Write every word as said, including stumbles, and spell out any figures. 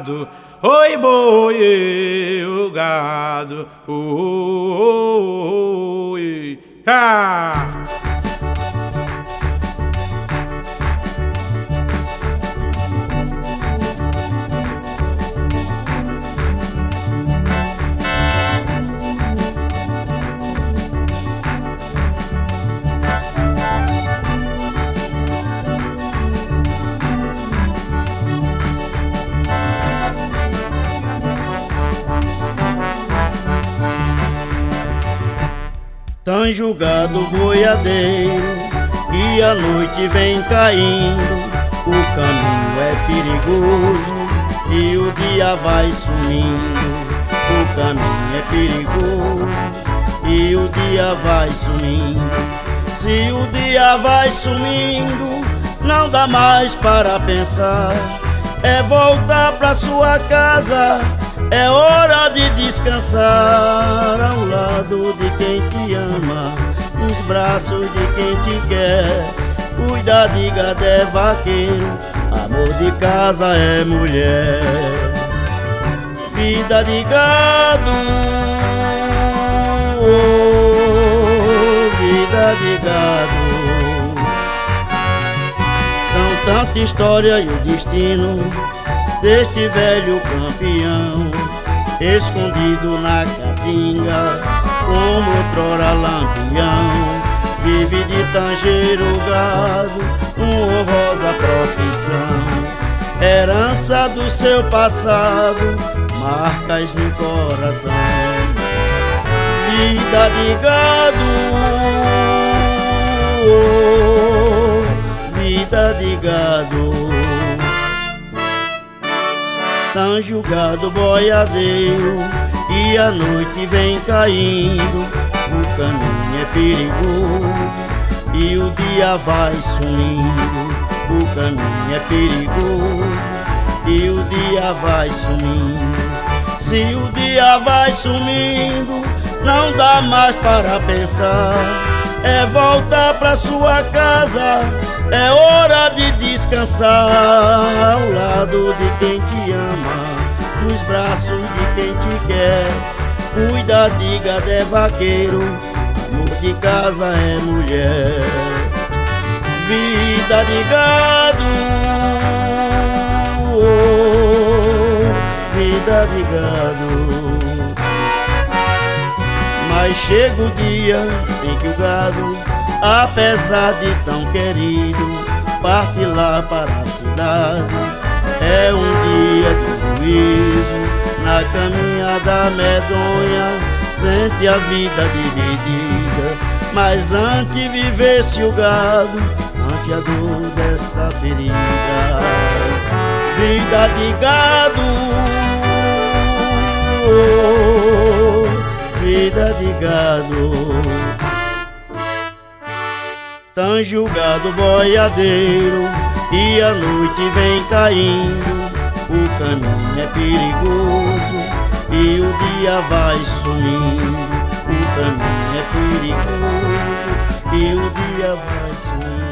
gado, oi boi, o gado, oi, ah. Tão julgado boiadeiro, e a noite vem caindo, o caminho é perigoso e o dia vai sumindo. O caminho é perigoso e o dia vai sumindo. Se o dia vai sumindo, não dá mais para pensar. É voltar pra sua casa, é hora de descansar ao lado de quem te ama, nos braços de quem te quer. Cuidar de gado é vaqueiro, amor de casa é mulher. Vida de gado, oh, vida de gado. São tanta história e o destino deste velho campeão, escondido na caatinga, como outrora lampião. Vive de tangeiro gado, uma honrosa profissão, herança do seu passado, marcas no coração. Vida de gado, oh, vida de gado. Tão julgado boiadeiro, e a noite vem caindo, o caminho é perigoso e o dia vai sumindo. O caminho é perigoso e o dia vai sumindo. Se o dia vai sumindo, não dá mais para pensar. É voltar pra sua casa, é hora de descansar ao lado de quem te ama, nos braços de quem te quer. Cuida de gado é vaqueiro, amor de casa é mulher. Vida de gado, oh, vida de gado. Mas chega o dia em que o gado, apesar de tão querido, parte lá para a cidade. É um dia de juízo, na caminhada medonha, sente a vida dividida. Mas antes vivesse o gado, ante a dor desta ferida. Vida de gado, oh, vida de gado. Tão julgado boiadeiro, e a noite vem caindo, o caminho é perigoso e o dia vai sumindo. O caminho é perigoso e o dia vai sumindo.